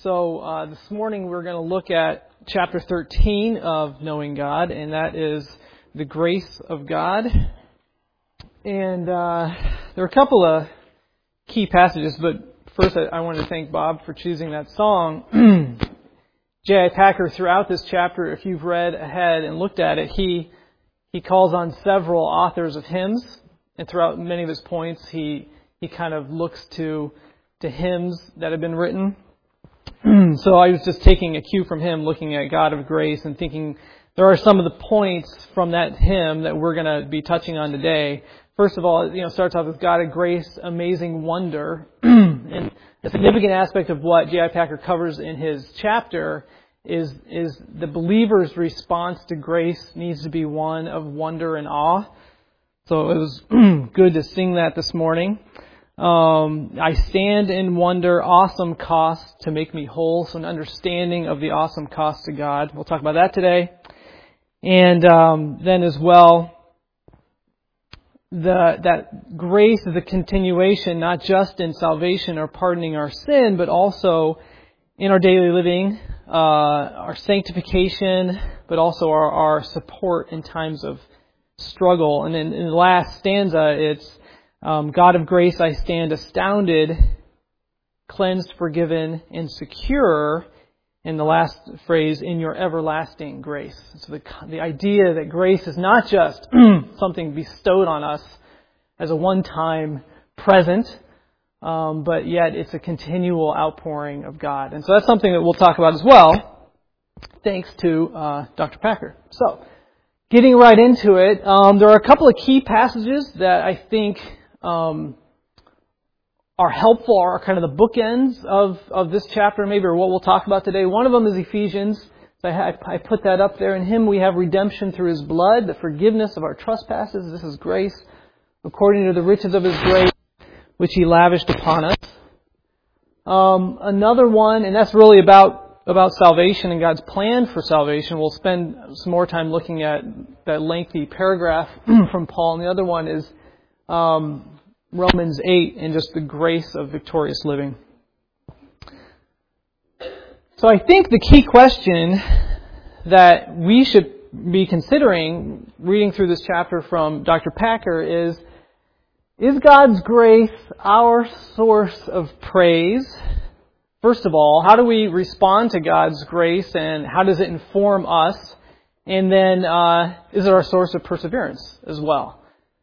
This morning we're going to look at chapter 13 of Knowing God, and that is the grace of God. And there are a couple of key passages, but first I want to thank Bob for choosing that song. J.I. Packer, throughout this chapter, if you've read ahead and looked at it, he calls on several authors of hymns, and throughout many of his points, he kind of looks to hymns that have been written. So I was just taking a cue from him, looking at God of Grace and thinking there are some of the points from that hymn that we're going to be touching on today. First of all, it starts off with God of Grace, amazing wonder. And a significant aspect of what J.I. Packer covers in his chapter is the believer's response to grace needs to be one of wonder and awe. So it was good to sing that this morning. I stand in wonder, awesome cost to make me whole. So an understanding of the awesome cost to God. We'll talk about that today. And then as well, that grace is a continuation, not just in salvation or pardoning our sin, but also in our daily living, our sanctification, but also our support in times of struggle. And in the last stanza, it's God of grace, I stand astounded, cleansed, forgiven, and secure. In the last phrase, in your everlasting grace. So the idea that grace is not just something bestowed on us as a one-time present, but yet it's a continual outpouring of God. And so that's something that we'll talk about as well, thanks to Dr. Packer. So, getting right into it, there are a couple of key passages that I think are helpful, are kind of the bookends of this chapter, maybe, or what we'll talk about today. One of them is Ephesians. So I put that up there. In Him we have redemption through His blood, the forgiveness of our trespasses. This is grace, according to the riches of His grace, which He lavished upon us. Another one, and that's really about salvation and God's plan for salvation. We'll spend some more time looking at that lengthy paragraph from Paul. And the other one is Romans 8 and just the grace of victorious living. So I think the key question that we should be considering reading through this chapter from Dr. Packer is God's grace our source of praise? First of all, how do we respond to God's grace and how does it inform us? And then is it our source of perseverance as well?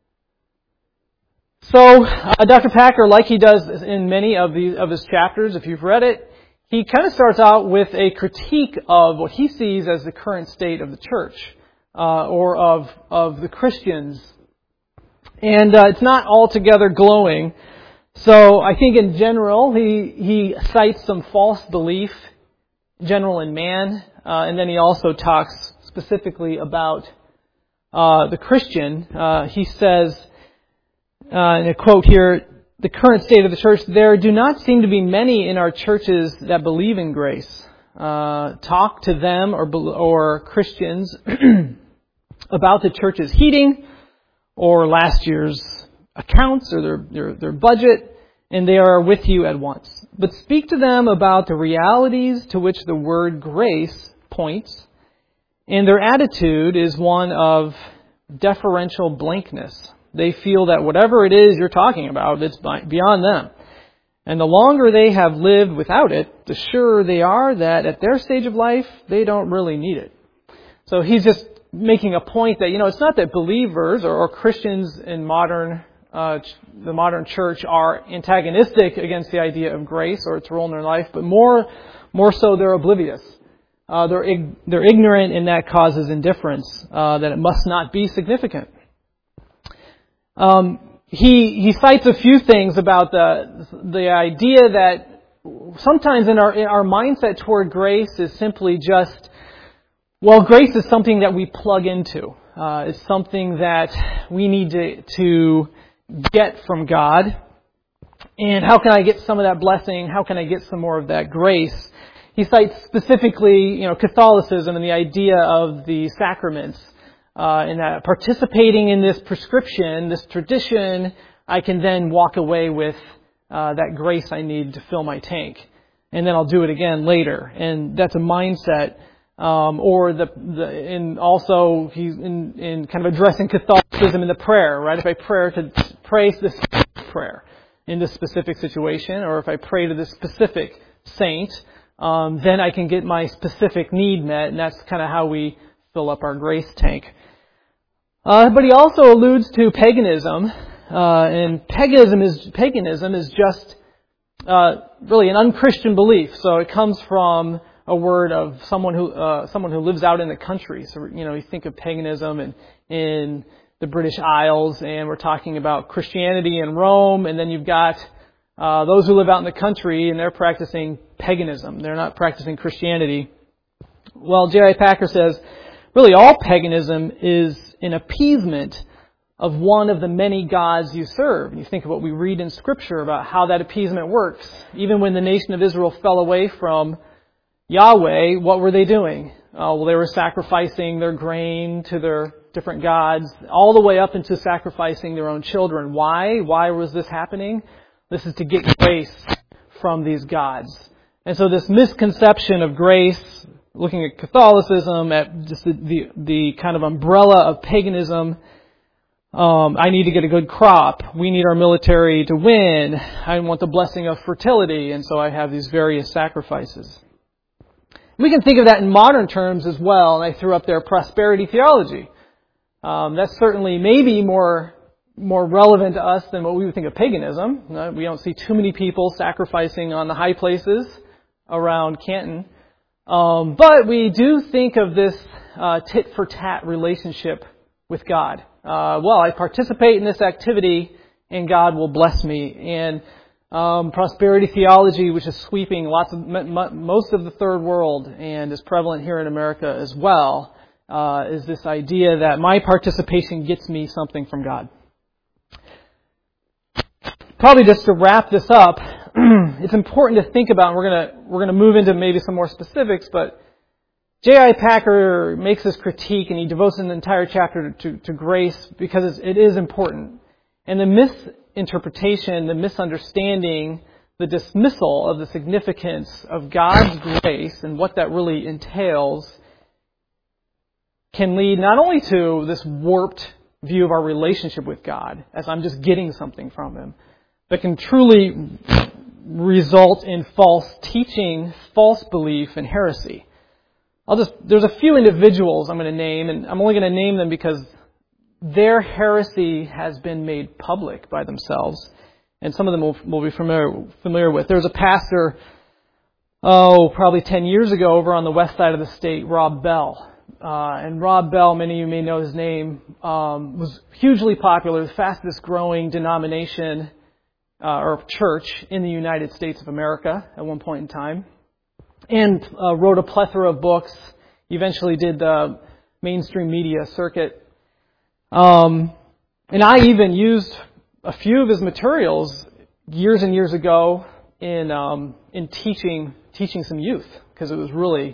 So, Dr. Packer, like he does in many of his chapters, if you've read it, he kind of starts out with a critique of what he sees as the current state of the church, or of the Christians. And it's not altogether glowing. So, I think in general, he cites some false belief, general in man, and then he also talks specifically about the Christian. He says, in a quote here, the current state of the church, there do not seem to be many in our churches that believe in grace. Talk to them or Christians about the church's heating or last year's accounts or their budget, and they are with you at once. But speak to them about the realities to which the word grace points, and their attitude is one of deferential blankness. They feel that whatever it is you're talking about, it's beyond them. And the longer they have lived without it, the surer they are that at their stage of life, they don't really need it. So he's just making a point that, it's not that believers or Christians in the modern church are antagonistic against the idea of grace or its role in their life, but more so they're oblivious. They're ignorant, and that causes indifference, that it must not be significant. He cites a few things about the idea that sometimes in our mindset toward grace is simply just, grace is something that we plug into. It's something that we need to get from God. And how can I get some of that blessing? How can I get some more of that grace? He cites specifically, Catholicism and the idea of the sacraments. And that participating in this prescription, this tradition, I can then walk away with that grace I need to fill my tank. and then I'll do it again later. And that's a mindset. And also he's in kind of addressing Catholicism in the prayer, right? If I pray this prayer in this specific situation, or if I pray to this specific saint, then I can get my specific need met, and that's kind of how we fill up our grace tank. But he also alludes to paganism, and paganism is just really an unchristian belief. So it comes from a word of someone who lives out in the country. So you think of paganism and in the British Isles, and we're talking about Christianity in Rome, and then you've got those who live out in the country, and they're practicing paganism. They're not practicing Christianity. Well, J.I. Packer says, really all paganism is an appeasement of one of the many gods you serve. You think of what we read in Scripture about how that appeasement works. Even when the nation of Israel fell away from Yahweh, what were they doing? Well, they were sacrificing their grain to their different gods, all the way up into sacrificing their own children. Why? Why was this happening? This is to get grace from these gods. And so this misconception of grace, looking at Catholicism, at just the kind of umbrella of paganism, I need to get a good crop. We need our military to win. I want the blessing of fertility, and so I have these various sacrifices. We can think of that in modern terms as well, and I threw up there prosperity theology. That's certainly maybe more relevant to us than what we would think of paganism. We don't see too many people sacrificing on the high places around Canton. But we do think of this tit-for-tat relationship with God. I participate in this activity and God will bless me. And prosperity theology, which is sweeping most of the third world and is prevalent here in America as well, is this idea that my participation gets me something from God. Probably just to wrap this up, it's important to think about, and we're gonna move into maybe some more specifics, but J.I. Packer makes this critique and he devotes an entire chapter to grace because it is important. And the misinterpretation, the misunderstanding, the dismissal of the significance of God's grace and what that really entails can lead not only to this warped view of our relationship with God, as I'm just getting something from Him, but can truly result in false teaching, false belief, and heresy. There's a few individuals I'm going to name, and I'm only going to name them because their heresy has been made public by themselves, and some of them will be familiar with. There's a pastor, probably 10 years ago over on the west side of the state, Rob Bell. And Rob Bell, many of you may know his name, was hugely popular, the fastest growing denomination or church in the United States of America at one point in time. And wrote a plethora of books. Eventually did the mainstream media circuit. And I even used a few of his materials years and years ago in teaching some youth, because it was really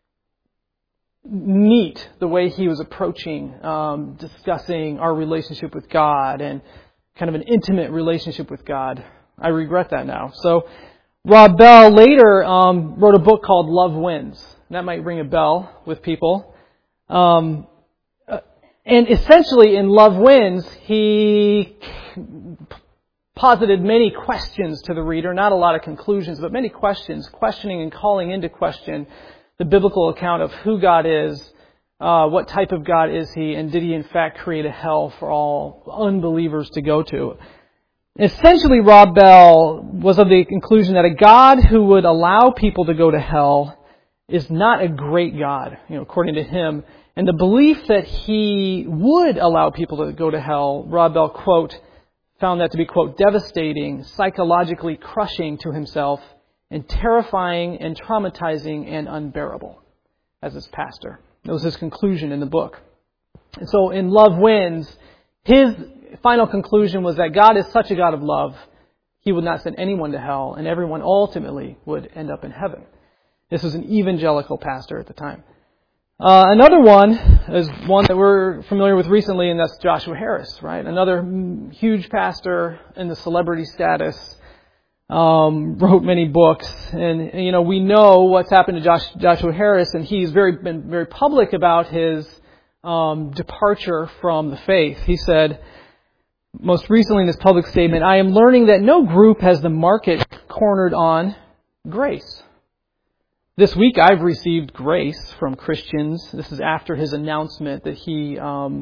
neat the way he was approaching discussing our relationship with God and kind of an intimate relationship with God. I regret that now. So Rob Bell later wrote a book called Love Wins. That might ring a bell with people. And essentially in Love Wins, he posited many questions to the reader, not a lot of conclusions, but many questions, questioning and calling into question the biblical account of who God is, what type of God is He, and did He in fact create a hell for all unbelievers to go to. Essentially, Rob Bell was of the conclusion that a God who would allow people to go to hell is not a great God, according to him. And the belief that He would allow people to go to hell, Rob Bell, quote, found that to be, quote, devastating, psychologically crushing to himself, and terrifying and traumatizing and unbearable as his pastor. That was his conclusion in the book. And so in Love Wins, his final conclusion was that God is such a God of love, He would not send anyone to hell, and everyone ultimately would end up in heaven. This was an evangelical pastor at the time. Another one is one that we're familiar with recently, and that's Joshua Harris, right? Another huge pastor in the celebrity status. wrote many books, and we know what's happened to Joshua Harris, and he's been very public about his departure from the faith. He said, most recently in his public statement, "I am learning that no group has the market cornered on grace. This week I've received grace from Christians." This is after his announcement that he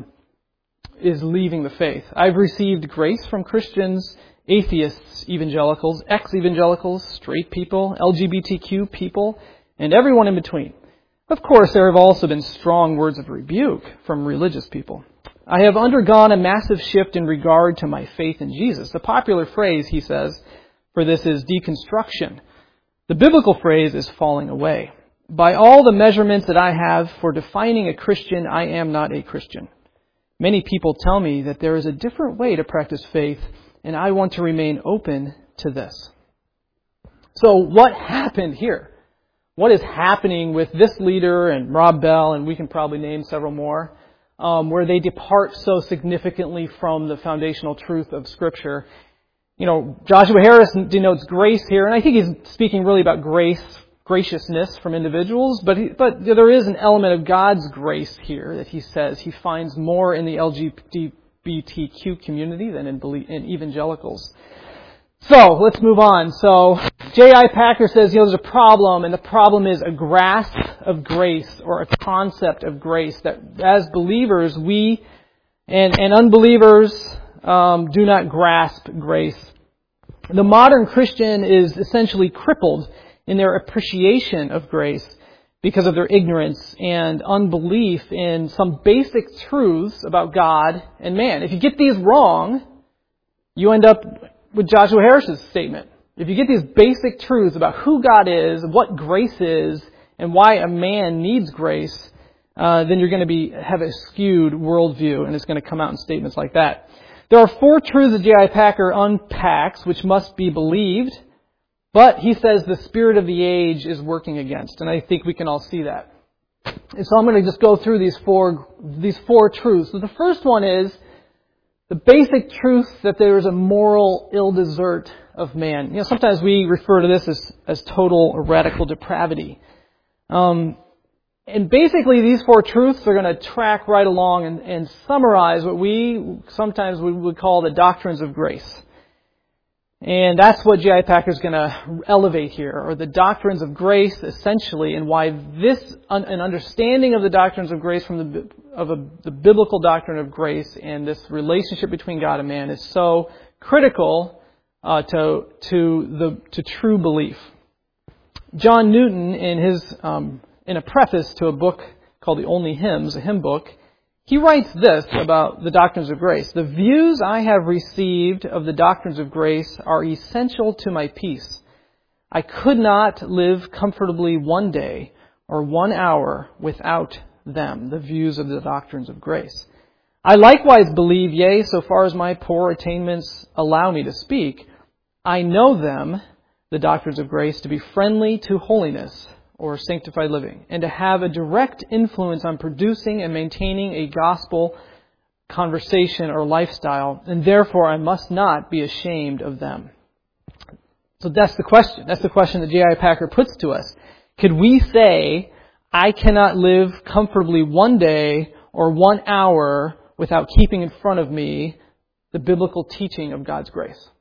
is leaving the faith. "I've received grace from Christians, atheists, evangelicals, ex-evangelicals, straight people, LGBTQ people, and everyone in between. Of course, there have also been strong words of rebuke from religious people. I have undergone a massive shift in regard to my faith in Jesus." The popular phrase, he says, for this is deconstruction. The biblical phrase is falling away. "By all the measurements that I have for defining a Christian, I am not a Christian. Many people tell me that there is a different way to practice faith, and I want to remain open to this." So what happened here? What is happening with this leader and Rob Bell, and we can probably name several more, where they depart so significantly from the foundational truth of Scripture? Joshua Harris denotes grace here, and I think he's speaking really about graciousness from individuals, but there is an element of God's grace here that he says he finds more in the LGBTQ community than in evangelicals. So, let's move on. So, J.I. Packer says, there's a problem, and the problem is a grasp of grace, or a concept of grace, that as believers, we and unbelievers do not grasp grace. The modern Christian is essentially crippled in their appreciation of grace because of their ignorance and unbelief in some basic truths about God and man. If you get these wrong, you end up with Joshua Harris's statement. If you get these basic truths about who God is, what grace is, and why a man needs grace, then you're going to have a skewed worldview, and it's going to come out in statements like that. There are 4 truths that J.I. Packer unpacks which must be believed, but he says the spirit of the age is working against, and I think we can all see that. And so I'm going to just go through these four truths. So the first one is the basic truth that there is a moral ill desert of man. Sometimes we refer to this as total or radical depravity. And basically these 4 truths are going to track right along and summarize what we would call the doctrines of grace. And that's what J.I. Packer is going to elevate here, or the doctrines of grace, essentially, and why an understanding of the doctrines of grace from the biblical doctrine of grace and this relationship between God and man is so critical to true belief. John Newton, in a preface to a book called The Only Hymns, a hymn book, he writes this about the doctrines of grace. "The views I have received of the doctrines of grace are essential to my peace. I could not live comfortably one day or 1 hour without them," the views of the doctrines of grace. "I likewise believe, yea, so far as my poor attainments allow me to speak, I know them, the doctrines of grace, to be friendly to holiness, or sanctified living, and to have a direct influence on producing and maintaining a gospel conversation or lifestyle, and therefore I must not be ashamed of them." So that's the question. That's the question that J.I. Packer puts to us. Could we say, I cannot live comfortably one day or 1 hour without keeping in front of me the biblical teaching of God's grace?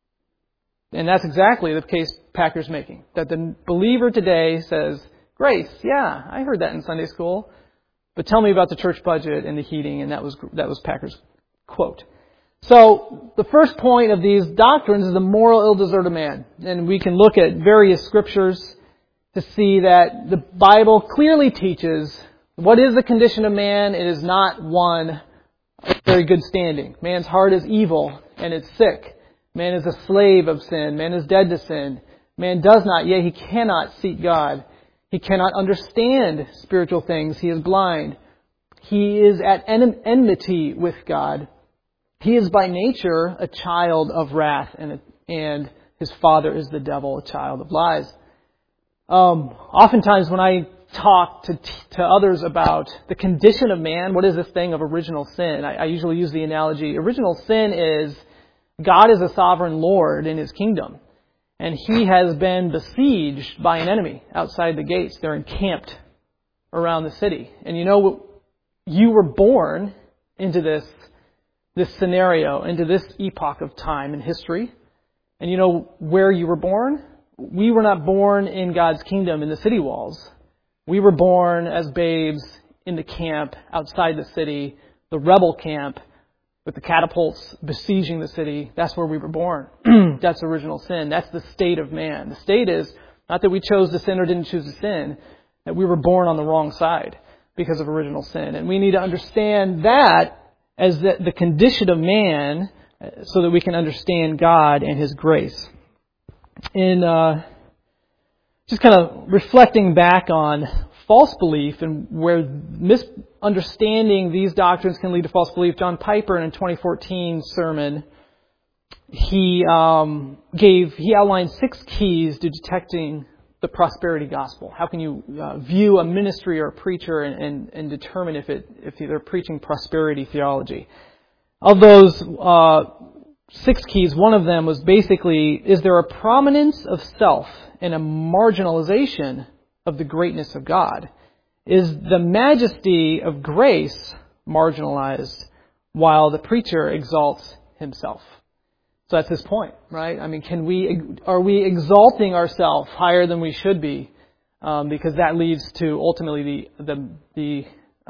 And that's exactly the case Packer's making. That the believer today says, grace, yeah, I heard that in Sunday school, but tell me about the church budget and the heating, and that was Packer's quote. So, the first point of these doctrines is the moral ill desert of man. And we can look at various scriptures to see that the Bible clearly teaches what is the condition of man. It is not one of very good standing. Man's heart is evil, and it's sick. Man is a slave of sin. Man is dead to sin. Man does not, yea, he cannot seek God. He cannot understand spiritual things. He is blind. He is at enmity with God. He is by nature a child of wrath, and his father is the devil, a child of lies. Oftentimes when I talk to others about the condition of man, what is this thing of original sin? I usually use the analogy, original sin is God is a sovereign Lord in His kingdom. and he has been besieged by an enemy outside the gates. They're encamped around the city. And you were born into this scenario, into this epoch of time in history. And you know where you were born? We were not born in God's kingdom in the city walls. We were born as babes in the camp outside the city, the rebel camp, with the catapults besieging the city. That's where we were born. That's original sin. That's the state of man. The state is not that we chose to sin or didn't choose to sin, that we were born on the wrong side because of original sin. And we need to understand that as the condition of man so that we can understand God and His grace. In just kind of reflecting back on false belief and where misunderstanding these doctrines can lead to false belief, John Piper in a 2014 sermon, he outlined 6 keys to detecting the prosperity gospel. How can you view a ministry or a preacher and determine if they're preaching prosperity theology? Of those 6 keys, one of them was basically, is there a prominence of self and a marginalization of the greatness of God? Is the majesty of grace marginalized while the preacher exalts himself? So that's his point, right? I mean, are we exalting ourselves higher than we should be? Because that leads to ultimately the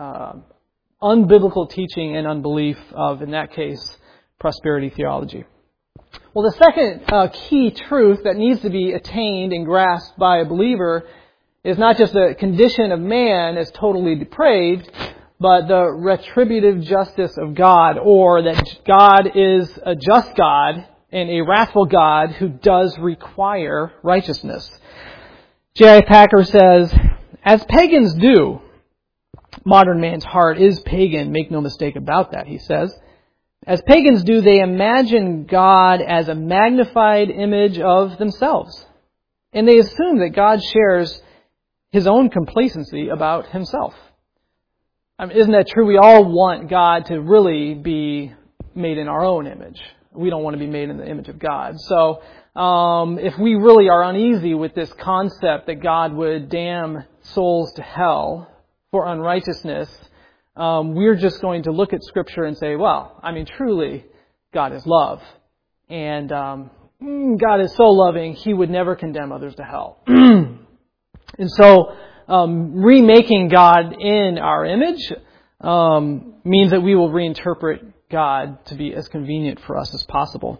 unbiblical teaching and unbelief of, in that case, prosperity theology. Well, the second key truth that needs to be attained and grasped by a believer is not just the condition of man as totally depraved, but the retributive justice of God, or that God is a just God and a wrathful God who does require righteousness. J.I. Packer says, as pagans do, modern man's heart is pagan, make no mistake about that, he says. As pagans do, they imagine God as a magnified image of themselves. And they assume that God shares His own complacency about Himself. I mean, isn't that true? We all want God to really be made in our own image. We don't want to be made in the image of God. So if we really are uneasy with this concept that God would damn souls to hell for unrighteousness, we're just going to look at Scripture and say, well, I mean, truly, God is love. And God is so loving, He would never condemn others to hell. And so, remaking God in our image means that we will reinterpret God to be as convenient for us as possible.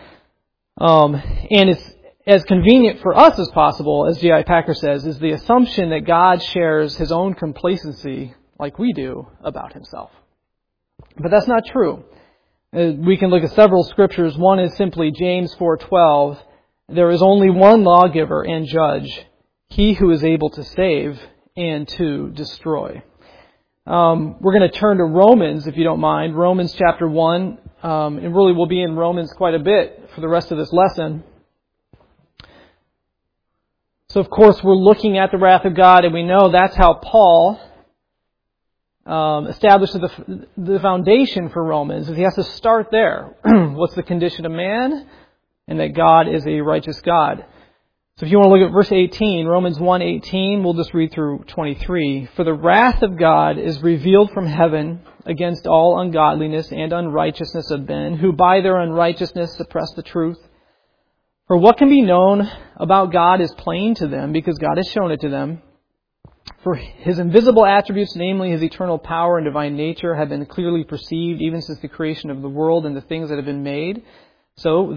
And it's as convenient for us as possible, as J.I. Packer says, is the assumption that God shares His own complacency like we do about Himself. But that's not true. We can look at several scriptures. One is simply James 4:12. There is only one lawgiver and judge, He who is able to save and to destroy. We're going to turn to Romans, if you don't mind. Romans chapter 1. And really we'll be in Romans quite a bit for the rest of this lesson. So of course we're looking at the wrath of God, and we know that's how Paul established the foundation for Romans. He has to start there. What's the condition of man? And that God is a righteous God. So if you want to look at verse 18, Romans 1:18, we'll just read through 23. For the wrath of God is revealed from heaven against all ungodliness and unrighteousness of men, who by their unrighteousness suppress the truth. For what can be known about God is plain to them, because God has shown it to them. For His invisible attributes, namely His eternal power and divine nature, have been clearly perceived even since the creation of the world and the things that have been made. So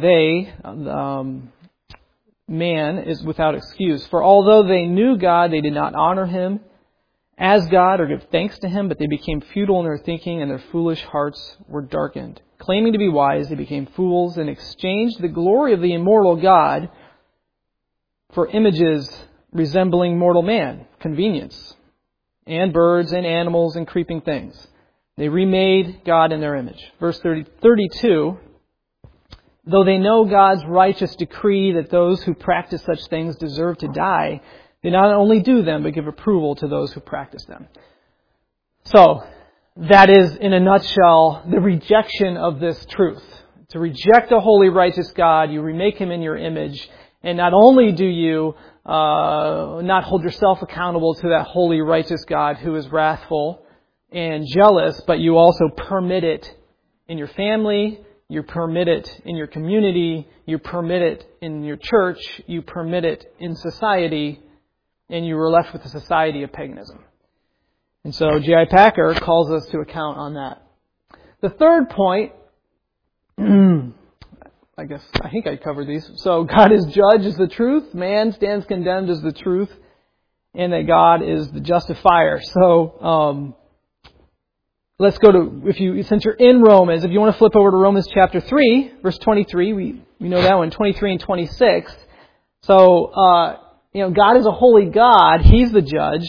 man is without excuse. For although they knew God, they did not honor Him as God or give thanks to Him, but they became futile in their thinking, and their foolish hearts were darkened. Claiming to be wise, they became fools and exchanged the glory of the immortal God for images resembling mortal man, convenience, and birds and animals and creeping things. They remade God in their image. Verse 32, though they know God's righteous decree that those who practice such things deserve to die, they not only do them, but give approval to those who practice them. So, that is, in a nutshell, the rejection of this truth. To reject a holy, righteous God, you remake Him in your image, And not only do you not hold yourself accountable to that holy, righteous God who is wrathful and jealous, but you also permit it in your family, you permit it in your community, you permit it in your church, you permit it in society, and you were left with a society of paganism. And so J.I. Packer calls us to account on that. The third point, I think I covered these. So God is judge is the truth, man stands condemned as the truth, and that God is the justifier. So let's go to, since you're in Romans, if you want to flip over to Romans chapter 3, verse 23, we know that one, 23 and 26. So, God is a holy God. He's the judge.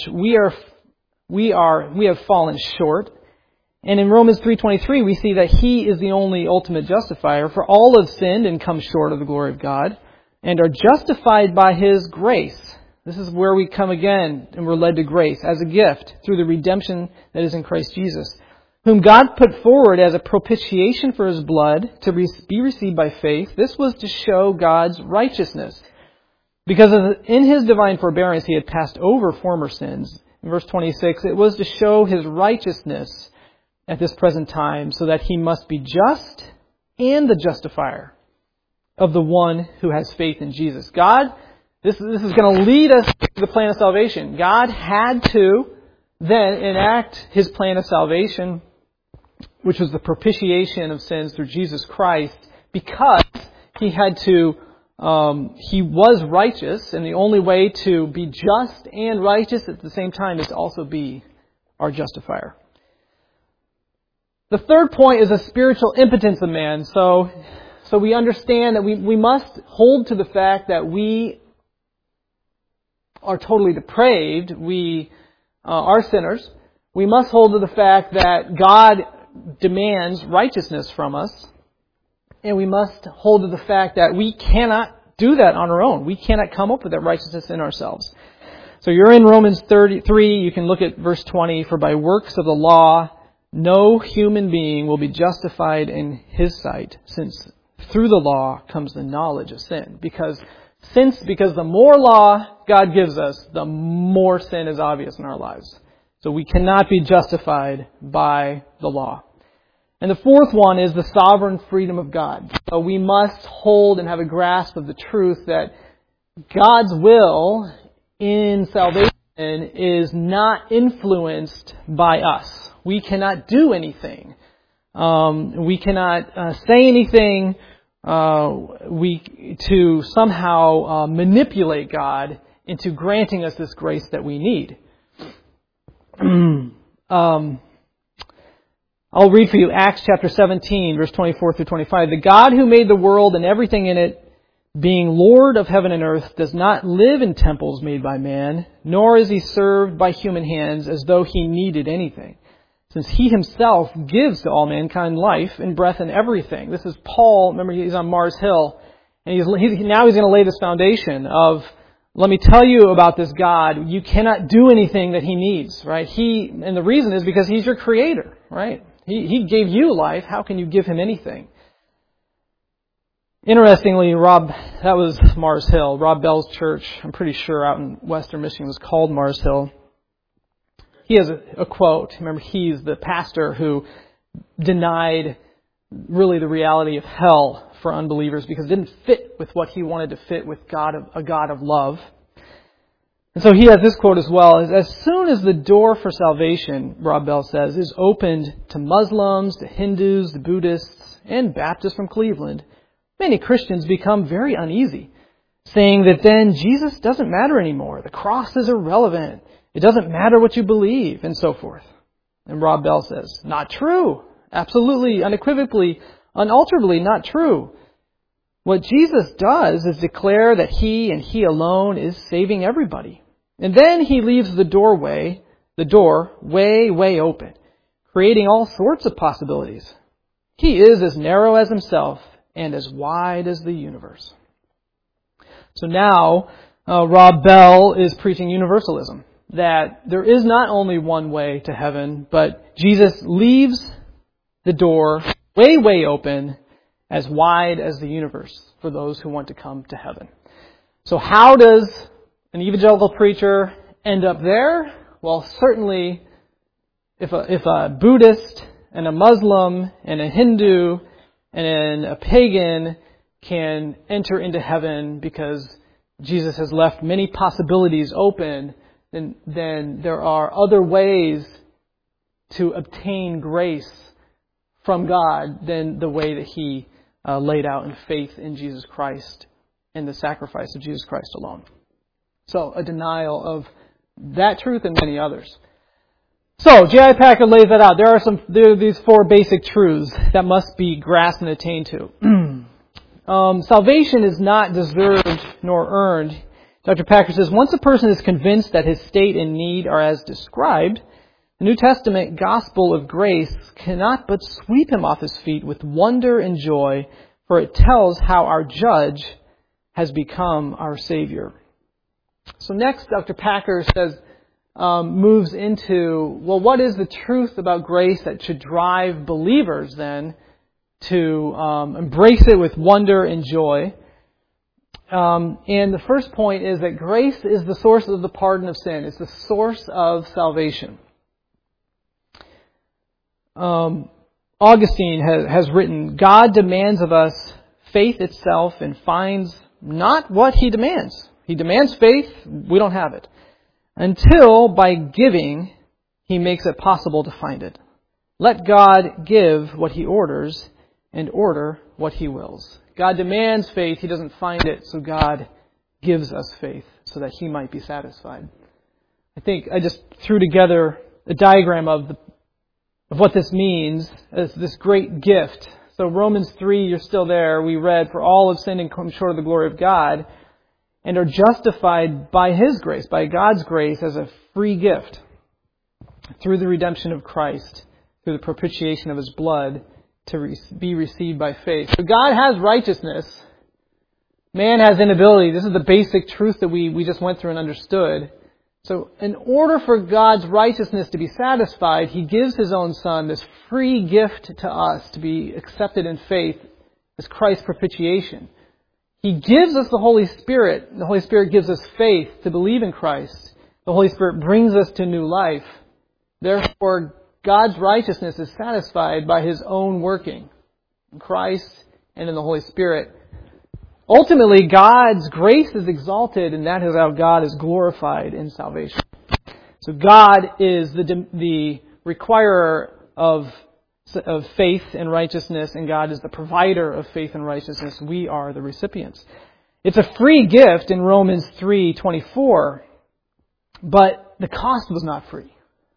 We have fallen short. And in Romans 3:23, we see that He is the only ultimate justifier. For all have sinned and come short of the glory of God and are justified by His grace. This is where we come again and we're led to grace as a gift through the redemption that is in Christ Jesus, whom God put forward as a propitiation for His blood to be received by faith. This was to show God's righteousness, because in His divine forbearance He had passed over former sins. In verse 26, it was to show His righteousness at this present time, so that He must be just and the justifier of the one who has faith in Jesus. God, this is going to lead us to the plan of salvation. God had to then enact His plan of salvation, which was the propitiation of sins through Jesus Christ, because He had to, He was righteous, and the only way to be just and righteous at the same time is to also be our justifier. The third point is a spiritual impotence of man. So we understand that we must hold to the fact that we are totally depraved. We are sinners. We must hold to the fact that God demands righteousness from us. And we must hold to the fact that we cannot do that on our own. We cannot come up with that righteousness in ourselves. So you're in Romans 33. You can look at verse 20. For by works of the law, no human being will be justified in His sight, since through the law comes the knowledge of sin. Because the more law God gives us, the more sin is obvious in our lives. So we cannot be justified by the law. And the fourth one is the sovereign freedom of God. So we must hold and have a grasp of the truth that God's will in salvation is not influenced by us. We cannot do anything. We cannot say anything to somehow manipulate God into granting us this grace that we need. I'll read for you Acts chapter 17, verse 24 through 25. The God who made the world and everything in it, being Lord of heaven and earth, does not live in temples made by man, nor is He served by human hands as though He needed anything, since He Himself gives to all mankind life and breath and everything. This is Paul. Remember, he's on Mars Hill, and he's going to lay this foundation of, let me tell you about this God. You cannot do anything that He needs, right? And the reason is because He's your creator, right? He gave you life. How can you give Him anything? Interestingly, that was Mars Hill. Rob Bell's church, I'm pretty sure out in Western Michigan, was called Mars Hill. He has a quote. Remember, he's the pastor who denied really the reality of hell for unbelievers because it didn't fit with what he wanted to fit with a God of love. And so he has this quote as well. As soon as the door for salvation, Rob Bell says, is opened to Muslims, to Hindus, to Buddhists, and Baptists from Cleveland, many Christians become very uneasy, saying that then Jesus doesn't matter anymore. The cross is irrelevant. It doesn't matter what you believe, and so forth. And Rob Bell says, not true. Absolutely, unequivocally, unalterably not true. What Jesus does is declare that He and He alone is saving everybody. And then He leaves the door way open, creating all sorts of possibilities. He is as narrow as Himself and as wide as the universe. So now, Rob Bell is preaching universalism, that there is not only one way to heaven, but Jesus leaves the door way open, as wide as the universe for those who want to come to heaven. So how does an evangelical preacher end up there? Well, certainly if a Buddhist and a Muslim and a Hindu and a pagan can enter into heaven because Jesus has left many possibilities open, then there are other ways to obtain grace from God than the way that He laid out in faith in Jesus Christ and the sacrifice of Jesus Christ alone. So, a denial of that truth and many others. So, J.I. Packer lays that out. There are these four basic truths that must be grasped and attained to. Salvation is not deserved nor earned. Dr. Packer says, once a person is convinced that his state and need are as described, the New Testament gospel of grace cannot but sweep him off his feet with wonder and joy, for it tells how our judge has become our Savior. So next, Dr. Packer says, moves into, well, what is the truth about grace that should drive believers then to embrace it with wonder and joy? And the first point is that grace is the source of the pardon of sin. It's the source of salvation. Augustine has written, God demands of us faith itself and finds not what He demands. He demands faith, we don't have it. Until by giving, He makes it possible to find it. Let God give what He orders and order what He wills. God demands faith, He doesn't find it, so God gives us faith so that He might be satisfied. I think I just threw together a diagram of what this means as this great gift. So Romans 3, you're still there. We read, for all have sinned and come short of the glory of God and are justified by His grace, by God's grace as a free gift through the redemption of Christ, through the propitiation of His blood to be received by faith. So God has righteousness. Man has inability. This is the basic truth that we just went through and understood. So in order for God's righteousness to be satisfied, He gives His own Son, this free gift to us to be accepted in faith as Christ's propitiation. He gives us the Holy Spirit. The Holy Spirit gives us faith to believe in Christ. The Holy Spirit brings us to new life. Therefore, God's righteousness is satisfied by His own working in Christ and in the Holy Spirit. Ultimately, God's grace is exalted, and that is how God is glorified in salvation. So God is the requirer of faith and righteousness, and God is the provider of faith and righteousness. We are the recipients. It's a free gift in Romans 3:24, but the cost was not free.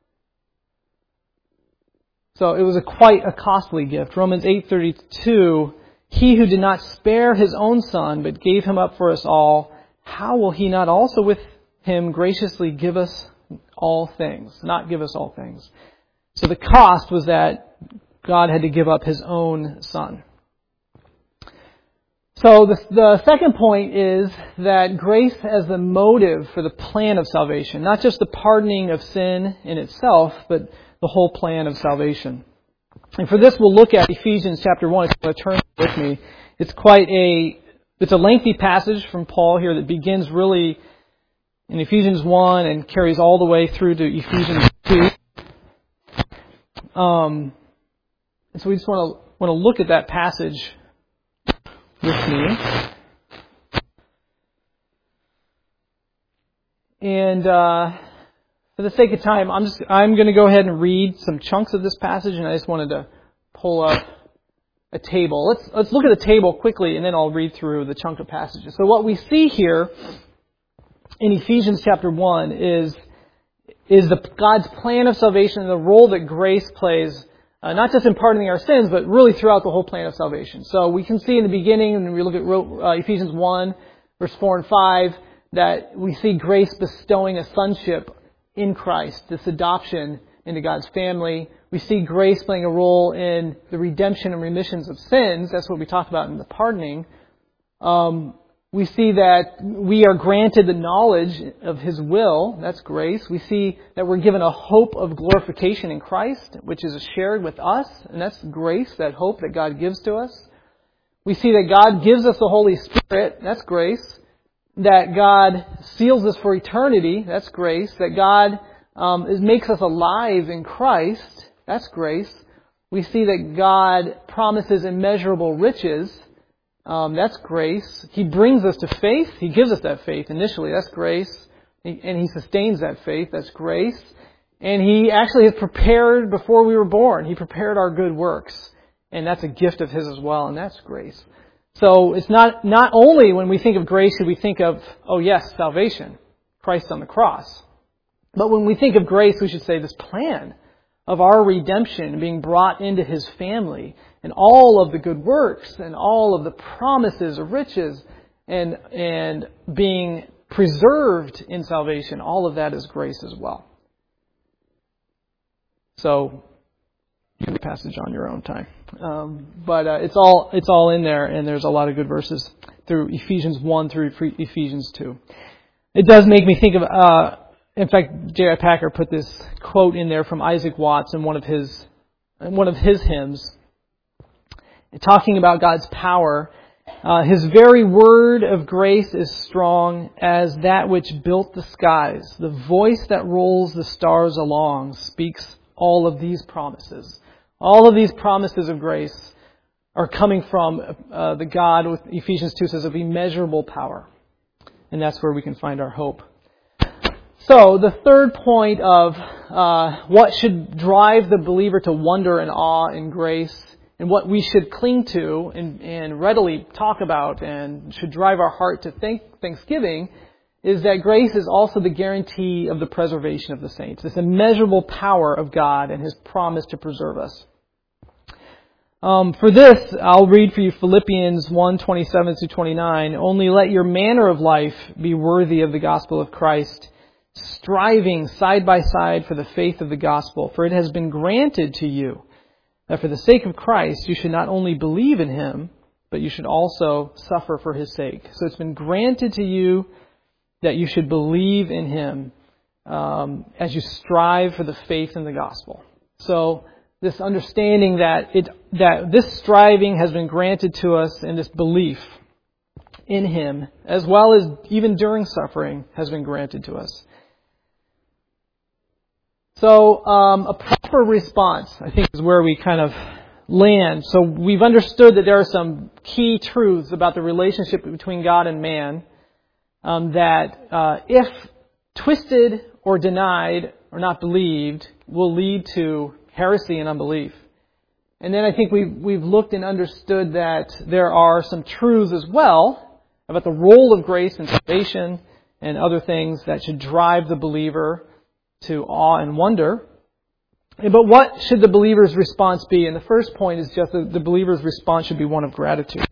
So it was quite a costly gift. Romans 8:32, He who did not spare His own Son, but gave Him up for us all, how will He not also with Him graciously give us all things? Not give us all things. So the cost was that God had to give up His own Son. So the second point is that grace as the motive for the plan of salvation, not just the pardoning of sin in itself, but the whole plan of salvation. And for this, we'll look at Ephesians chapter 1. If you want to turn with me, it's a lengthy passage from Paul here that begins really in Ephesians 1 and carries all the way through to Ephesians 2. And so we just want to look at that passage with me. And for the sake of time, I'm going to go ahead and read some chunks of this passage, and I just wanted to pull up a table. Let's look at the table quickly, and then I'll read through the chunk of passages. So what we see here in Ephesians chapter 1 is God's plan of salvation and the role that grace plays, not just in pardoning our sins, but really throughout the whole plan of salvation. So we can see in the beginning, when we look at Ephesians 1, verse 4 and 5, that we see grace bestowing a sonship in Christ, this adoption into God's family. We see grace playing a role in the redemption and remissions of sins. That's what we talked about in the pardoning. We see that we are granted the knowledge of His will. That's grace. We see that we're given a hope of glorification in Christ, which is shared with us. And that's grace, that hope that God gives to us. We see that God gives us the Holy Spirit. That's grace. that God seals us for eternity. That's grace. That God makes us alive in Christ. That's grace. We see that God promises immeasurable riches. That's grace. He brings us to faith. He gives us that faith initially. That's grace. And He sustains that faith. That's grace. And He actually has prepared before we were born. He prepared our good works. And that's a gift of His as well. And that's grace. So it's not only when we think of grace should we think of, oh yes, salvation, Christ on the cross. But when we think of grace, we should say this plan of our redemption being brought into His family and all of the good works and all of the promises of riches and being preserved in salvation. All of that is grace as well. So you can read the passage on your own time. But it's all in there, and there's a lot of good verses through Ephesians 1 through Ephesians 2. It does make me think of, in fact, J.I. Packer put this quote in there from Isaac Watts in one of his hymns, talking about God's power. His very word of grace is strong as that which built the skies. The voice that rolls the stars along speaks all of these promises. All of these promises of grace are coming from the God, with Ephesians 2 says, of immeasurable power. And that's where we can find our hope. So, the third point of what should drive the believer to wonder and awe in grace, and what we should cling to and readily talk about and should drive our heart to thanksgiving, is that grace is also the guarantee of the preservation of the saints. This immeasurable power of God and His promise to preserve us. For this, I'll read for you Philippians 1:27-29. Only let your manner of life be worthy of the gospel of Christ, striving side by side for the faith of the gospel. For it has been granted to you that for the sake of Christ you should not only believe in Him, but you should also suffer for His sake. So it's been granted to you that you should believe in Him as you strive for the faith in the gospel. So this understanding that this striving has been granted to us, and this belief in Him, as well as even during suffering, has been granted to us. So a proper response, I think, is where we kind of land. So we've understood that there are some key truths about the relationship between God and man that if twisted or denied or not believed, will lead to heresy and unbelief. And then I think we've looked and understood that there are some truths as well about the role of grace and salvation and other things that should drive the believer to awe and wonder. But what should the believer's response be? And the first point is just that the believer's response should be one of gratitude.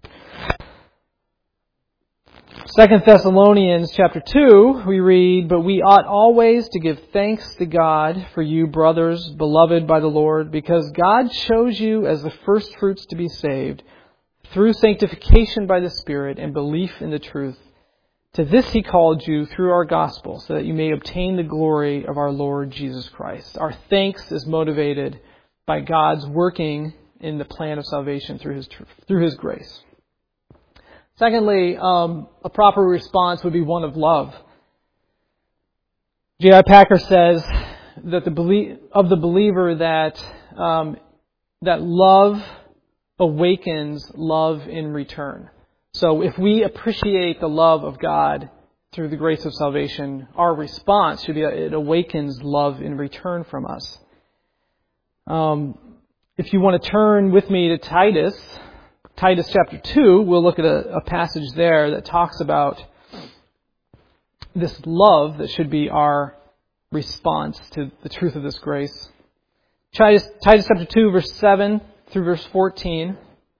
2 Thessalonians chapter 2, we read, But we ought always to give thanks to God for you, brothers, beloved by the Lord, because God chose you as the first fruits to be saved, through sanctification by the Spirit and belief in the truth. To this He called you through our gospel, so that you may obtain the glory of our Lord Jesus Christ. Our thanks is motivated by God's working in the plan of salvation through His grace. Secondly, a proper response would be one of love. J.I. Packer says that the believer that love awakens love in return. So if we appreciate the love of God through the grace of salvation, our response should be that it awakens love in return from us. If you want to turn with me to Titus chapter 2, we'll look at a passage there that talks about this love that should be our response to the truth of this grace. Titus chapter 2, verse 7 through verse 14.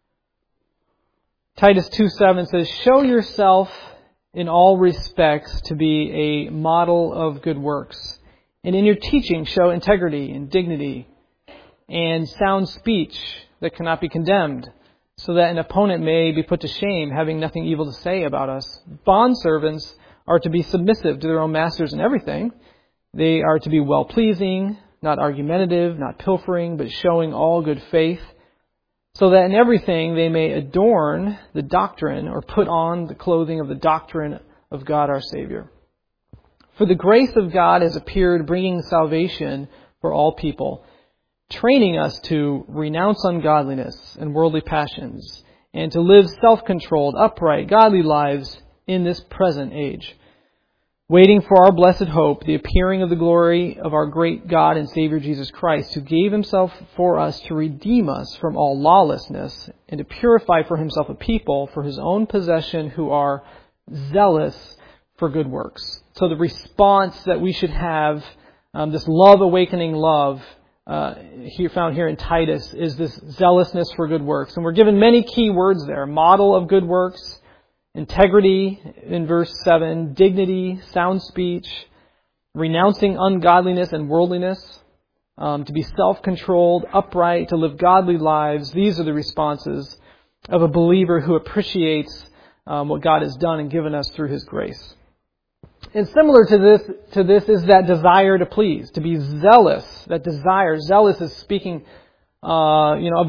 Titus 2:7 says, Show yourself in all respects to be a model of good works, and in your teaching show integrity and dignity and sound speech that cannot be condemned, so that an opponent may be put to shame, having nothing evil to say about us. Bondservants are to be submissive to their own masters in everything. They are to be well-pleasing, not argumentative, not pilfering, but showing all good faith, so that in everything they may adorn the doctrine or put on the clothing of the doctrine of God our Savior. For the grace of God has appeared, bringing salvation for all people, training us to renounce ungodliness and worldly passions, and to live self-controlled, upright, godly lives in this present age, waiting for our blessed hope, the appearing of the glory of our great God and Savior Jesus Christ, who gave himself for us to redeem us from all lawlessness and to purify for himself a people for his own possession who are zealous for good works. So the response that we should have, this love-awakening love, found here in Titus, is this zealousness for good works. And we're given many key words there. Model of good works, integrity in verse 7, dignity, sound speech, renouncing ungodliness and worldliness, to be self-controlled, upright, to live godly lives. These are the responses of a believer who appreciates what God has done and given us through his grace. And similar to this is that desire to please, to be zealous. That desire, zealous is speaking, of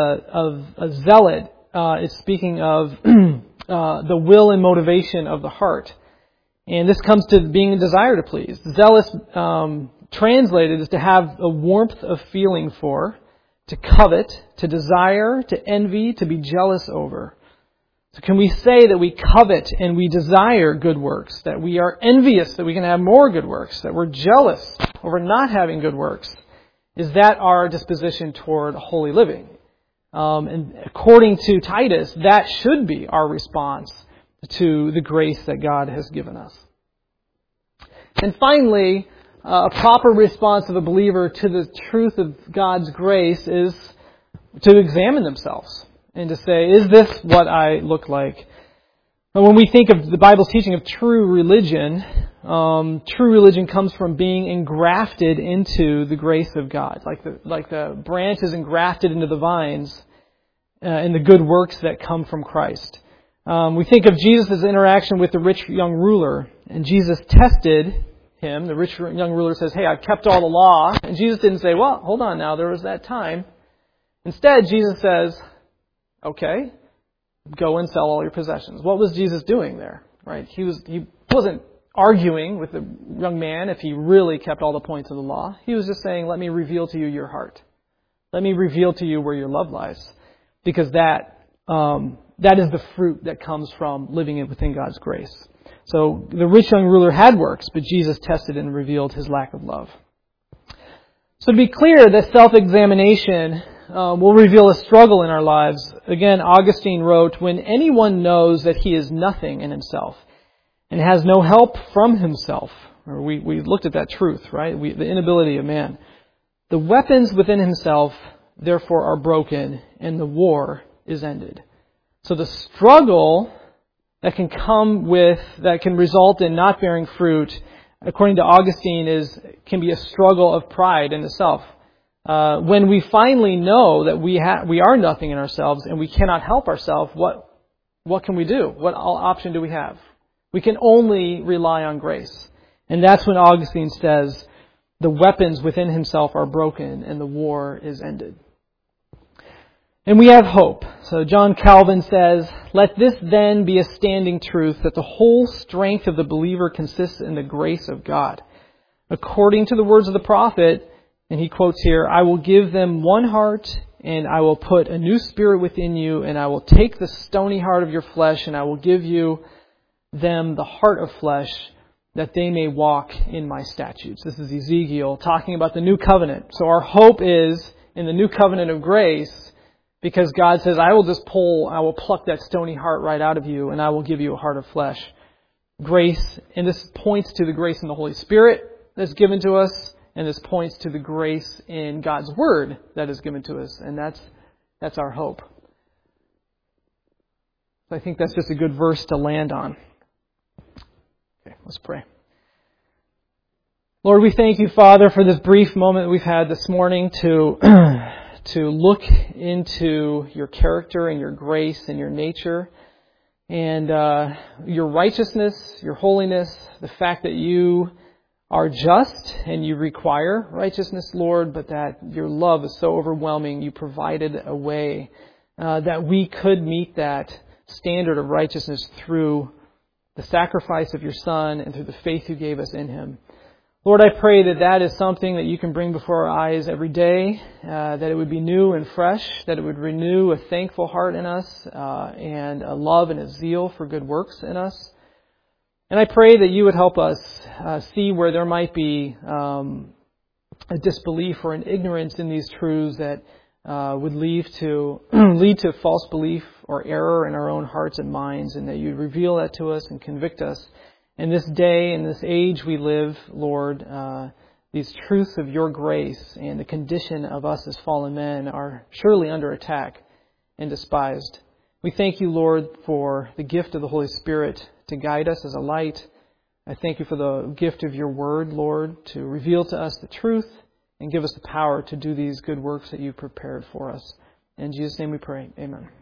a zealot. It's speaking of the will and motivation of the heart, and this comes to being a desire to please. Zealous, translated, is to have a warmth of feeling for, to covet, to desire, to envy, to be jealous over. So can we say that we covet and we desire good works, that we are envious that we can have more good works, that we're jealous over not having good works? Is that our disposition toward holy living? And according to Titus, that should be our response to the grace that God has given us. And finally, a proper response of a believer to the truth of God's grace is to examine themselves and to say, is this what I look like? And when we think of the Bible's teaching of true religion comes from being engrafted into the grace of God, like the branch is engrafted into the vines and the good works that come from Christ. We think of Jesus' interaction with the rich young ruler, and Jesus tested him. The rich young ruler says, hey, I've kept all the law. And Jesus didn't say, well, hold on now, there was that time. Instead, Jesus says, okay, go and sell all your possessions. What was Jesus doing there? Right? He wasn't arguing with the young man if he really kept all the points of the law. He was just saying, let me reveal to you your heart. Let me reveal to you where your love lies. Because that is the fruit that comes from living within God's grace. So the rich young ruler had works, but Jesus tested and revealed his lack of love. So to be clear, that self-examination will reveal a struggle in our lives. Again, Augustine wrote, when anyone knows that he is nothing in himself and has no help from himself, or we looked at that truth, right? The inability of man. The weapons within himself, therefore, are broken, and the war is ended. So the struggle that can result in not bearing fruit, according to Augustine, can be a struggle of pride in the self. When we finally know that we are nothing in ourselves and we cannot help ourselves, what can we do? What option do we have? We can only rely on grace. And that's when Augustine says, the weapons within himself are broken and the war is ended. And we have hope. So John Calvin says, let this then be a standing truth, that the whole strength of the believer consists in the grace of God. According to the words of the prophet, and he quotes here, I will give them one heart, and I will put a new spirit within you, and I will take the stony heart of your flesh, and I will give them the heart of flesh, that they may walk in my statutes. This is Ezekiel talking about the new covenant. So our hope is in the new covenant of grace, because God says, I will pluck that stony heart right out of you, and I will give you a heart of flesh. Grace, and this points to the grace in the Holy Spirit that's given to us, and this points to the grace in God's Word that is given to us, and that's our hope. I think that's just a good verse to land on. Okay, let's pray. Lord, we thank you, Father, for this brief moment we've had this morning to look into your character and your grace and your nature and your righteousness, your holiness, the fact that you are just and you require righteousness, Lord, but that your love is so overwhelming, you provided a way that we could meet that standard of righteousness through the sacrifice of your Son and through the faith you gave us in Him. Lord, I pray that that is something that you can bring before our eyes every day, that it would be new and fresh, that it would renew a thankful heart in us, and a love and a zeal for good works in us. And I pray that you would help us see where there might be a disbelief or an ignorance in these truths that would lead to false belief or error in our own hearts and minds, and that you'd reveal that to us and convict us. In this day, in this age we live, Lord, these truths of your grace and the condition of us as fallen men are surely under attack and despised. We thank you, Lord, for the gift of the Holy Spirit to guide us as a light. I thank you for the gift of your word, Lord, to reveal to us the truth and give us the power to do these good works that you've prepared for us. In Jesus' name we pray. Amen.